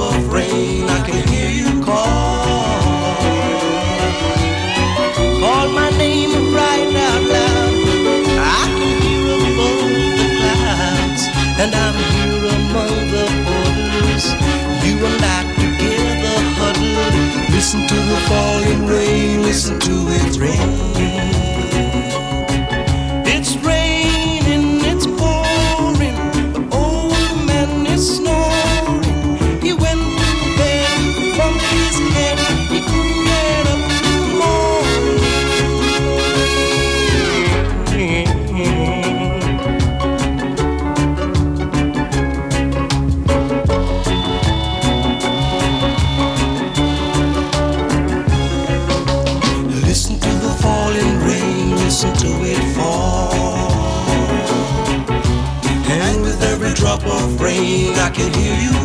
of rain, I can hear you call. Call my name right out loud. I can hear above the clouds, and I'm here among the borders. You and I together huddled. Listen to the falling rain, listen to it rain. It's raining, it's pouring. The old man is snoring. He went to bed, bumped his head. He couldn't get up in the morning. Listen to the falling rain, listen to it fall. And with every drop of rain, I can hear you